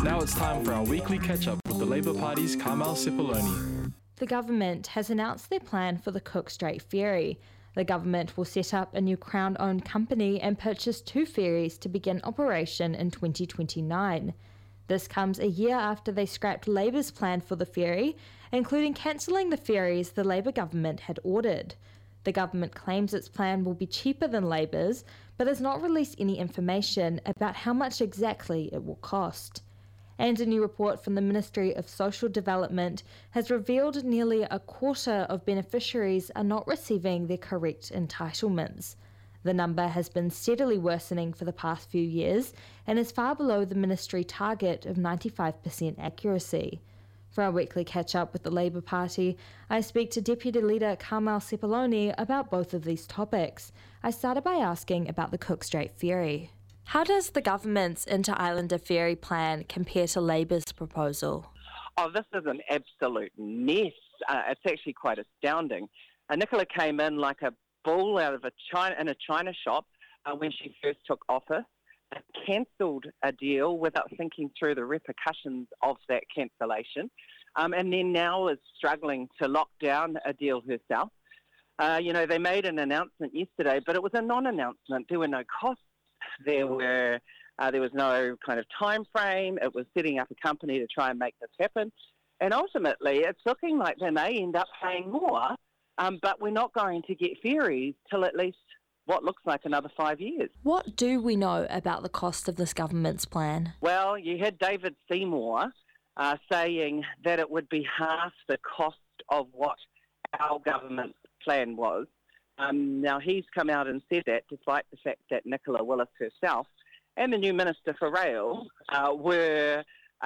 Now it's time for our weekly catch-up with the Labour Party's Carmel Cipollone. The government has announced their plan for the Cook Strait Ferry. The government will set up a new Crown-owned company and purchase 2 ferries to begin operation in 2029. This comes a year after they scrapped Labour's plan for the ferry, including cancelling the ferries the Labour government had ordered. The government claims its plan will be cheaper than Labour's, but has not released any information about how much exactly it will cost. And a new report from the Ministry of Social Development has revealed nearly a quarter of beneficiaries are not receiving their correct entitlements. The number has been steadily worsening for the past few years and is far below the ministry target of 95% accuracy. For our weekly catch-up with the Labour Party, I speak to Deputy Leader Carmel Cipollone about both of these topics. I started by asking about the Cook Strait Ferry. How does the government's Inter-Islander Ferry plan compare to Labour's proposal? Oh, this is an absolute mess. It's actually quite astounding. Nicola came in like a bull out of a china shop when she first took office, cancelled a deal without thinking through the repercussions of that cancellation, and then now is struggling to lock down a deal herself. They made an announcement yesterday, but it was a non-announcement. There were no costs. There was no kind of time frame. It was setting up a company to try and make this happen. And ultimately, it's looking like they may end up paying more, but we're not going to get ferries till at least what looks like another 5 years. What do we know about the cost of this government's plan? Well, you had David Seymour saying that it would be half the cost of what our government's plan was. Now, he's come out and said that, despite the fact that Nicola Willis herself and the new Minister for Rail were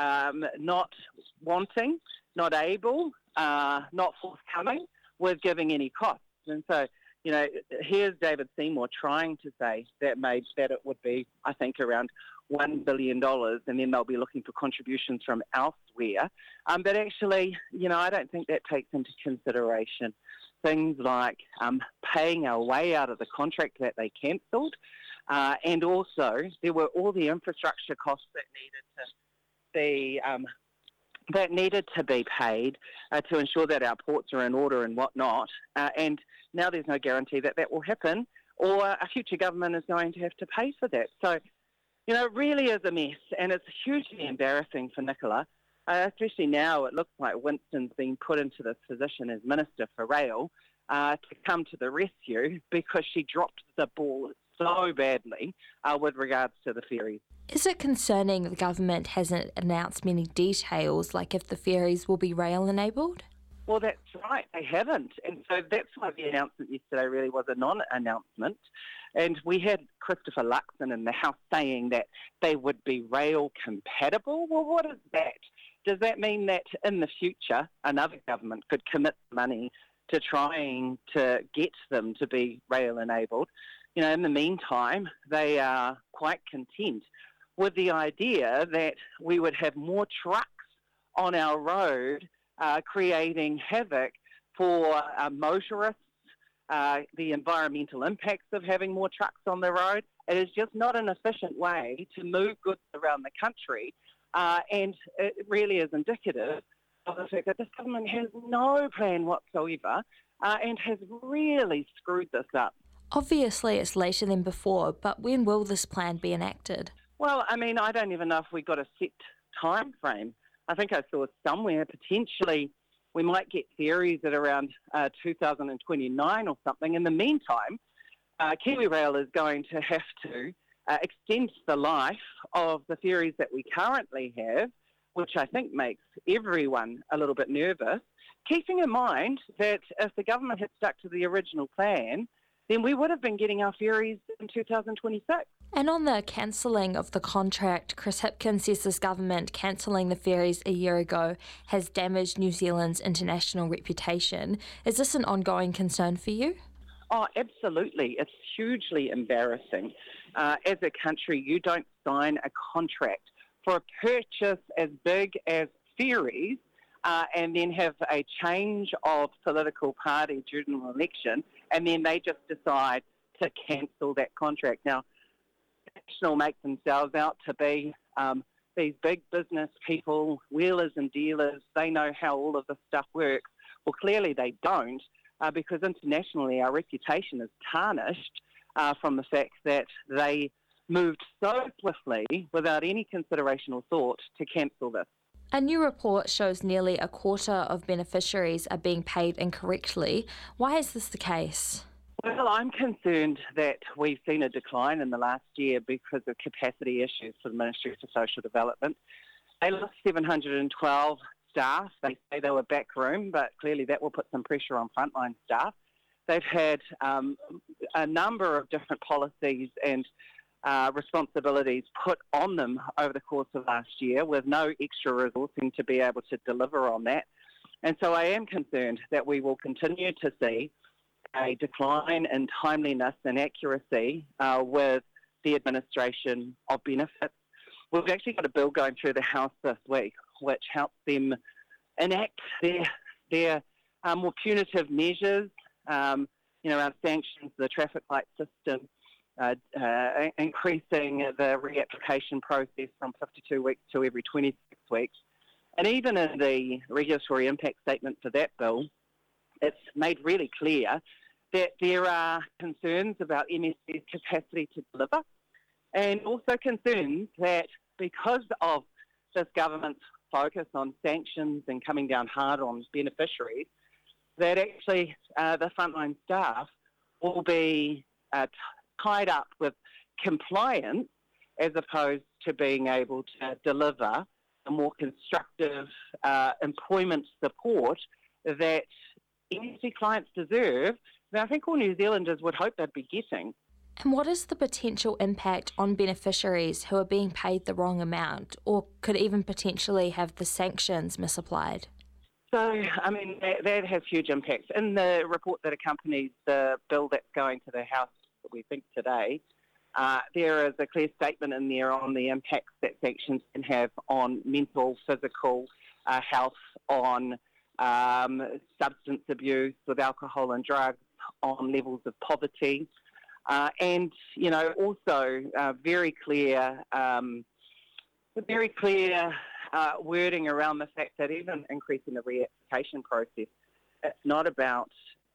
not wanting, not able, not forthcoming with giving any costs. And so, here's David Seymour trying to say that it would be, I think, around $1 billion, and then they'll be looking for contributions from elsewhere. But actually, I don't think that takes into consideration things like paying our way out of the contract that they cancelled, and also there were all the infrastructure costs that needed to be paid to ensure that our ports are in order and whatnot. And now there's no guarantee that that will happen, or a future government is going to have to pay for that. So, it really is a mess, and it's hugely embarrassing for Nicola. Especially now, it looks like Winston's been put into this position as Minister for Rail to come to the rescue because she dropped the ball so badly with regards to the ferries. Is it concerning the government hasn't announced many details, like if the ferries will be rail-enabled? Well, that's right, they haven't. And so that's why the announcement yesterday really was a non-announcement. And we had Christopher Luxon in the House saying that they would be rail-compatible. Well, what is that? Does that mean that in the future another government could commit money to trying to get them to be rail-enabled? In the meantime, they are quite content with the idea that we would have more trucks on our road creating havoc for motorists, the environmental impacts of having more trucks on the road. It is just not an efficient way to move goods around the country. And it really is indicative of the fact that this government has no plan whatsoever and has really screwed this up. Obviously, it's later than before, but when will this plan be enacted? Well, I don't even know if we got a set time frame. I think I saw somewhere potentially we might get ferries at around 2029 or something. In the meantime, KiwiRail is going to have to extend the life of the ferries that we currently have, which I think makes everyone a little bit nervous, keeping in mind that if the government had stuck to the original plan, then we would have been getting our ferries in 2026. And on the cancelling of the contract, Chris Hipkins says this government cancelling the ferries a year ago has damaged New Zealand's international reputation. Is this an ongoing concern for you? Oh, absolutely. It's hugely embarrassing. As a country, you don't sign a contract for a purchase as big as ferries and then have a change of political party during an election, and then they just decide to cancel that contract. Now, National make themselves out to be these big business people, wheelers and dealers, they know how all of this stuff works. Well, clearly they don't, because internationally our reputation is tarnished from the fact that they moved so swiftly without any consideration or thought to cancel this. A new report shows nearly a quarter of beneficiaries are being paid incorrectly. Why is this the case? Well, I'm concerned that we've seen a decline in the last year because of capacity issues for the Ministry for Social Development. They lost 712 staff. They say they were backroom, but clearly that will put some pressure on frontline staff. They've had a number of different policies and responsibilities put on them over the course of last year with no extra resourcing to be able to deliver on that. And so I am concerned that we will continue to see a decline in timeliness and accuracy with the administration of benefits. We've actually got a bill going through the House this week which helps them enact their more punitive measures, around sanctions, the traffic light system, increasing the reapplication process from 52 weeks to every 26 weeks. And even in the regulatory impact statement for that bill, it's made really clear that there are concerns about MSP's capacity to deliver, and also concerns that because of this government's focus on sanctions and coming down hard on beneficiaries, that actually the frontline staff will be tied up with compliance as opposed to being able to deliver a more constructive employment support that MSP clients deserve, that I think all New Zealanders would hope they'd be getting. And what is the potential impact on beneficiaries who are being paid the wrong amount or could even potentially have the sanctions misapplied? So, that has huge impacts. In the report that accompanies the bill that's going to the House, we think today, there is a clear statement in there on the impacts that sanctions can have on mental, physical health, on substance abuse with alcohol and drugs, on levels of poverty, and also very clear wording around the fact that even increasing the reapplication process, it's not about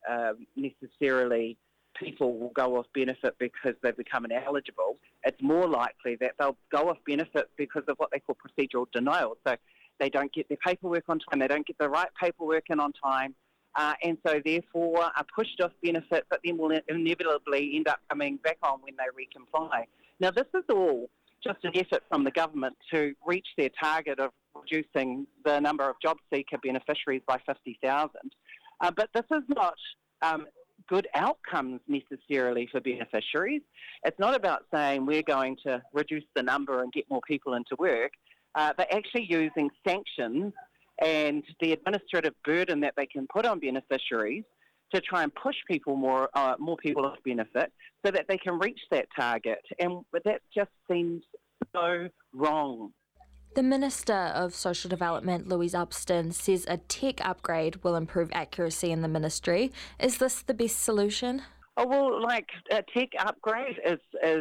necessarily people will go off benefit because they've become ineligible. It's more likely that they'll go off benefit because of what they call procedural denial. So they don't get their paperwork on time, they don't get the right paperwork in on time, and so therefore are pushed off benefit, but then will inevitably end up coming back on when they recomply. Now, this is all just an effort from the government to reach their target of reducing the number of job seeker beneficiaries by 50,000. But this is not good outcomes necessarily for beneficiaries. It's not about saying we're going to reduce the number and get more people into work. They're actually using sanctions and the administrative burden that they can put on beneficiaries to try and push people more people off benefit so that they can reach that target. And that just seems so wrong. The Minister of Social Development, Louise Upston, says a tech upgrade will improve accuracy in the ministry. Is this the best solution? Oh, well, a tech upgrade is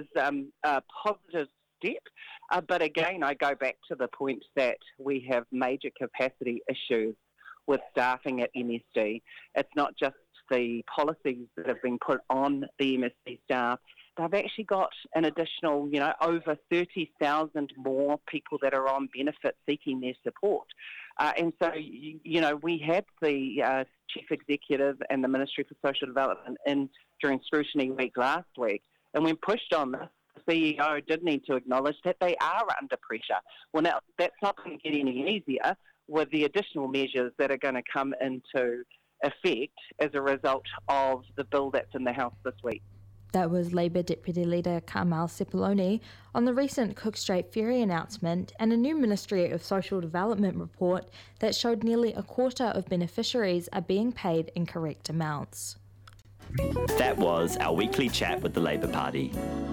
a positive step. But again, I go back to the point that we have major capacity issues with staffing at MSD. It's not just the policies that have been put on the MSD staff. They've actually got an additional, over 30,000 more people that are on benefit seeking their support. And so, we had the Chief Executive and the Ministry for Social Development in during Scrutiny Week last week. And when pushed on this, the CEO did need to acknowledge that they are under pressure. Well, now, that's not going to get any easier with the additional measures that are going to come into effect as a result of the bill that's in the House this week. That was Labour Deputy Leader Carmel Sepuloni on the recent Cook Strait Ferry announcement and a new Ministry of Social Development report that showed nearly a quarter of beneficiaries are being paid incorrect amounts. That was our weekly chat with the Labour Party.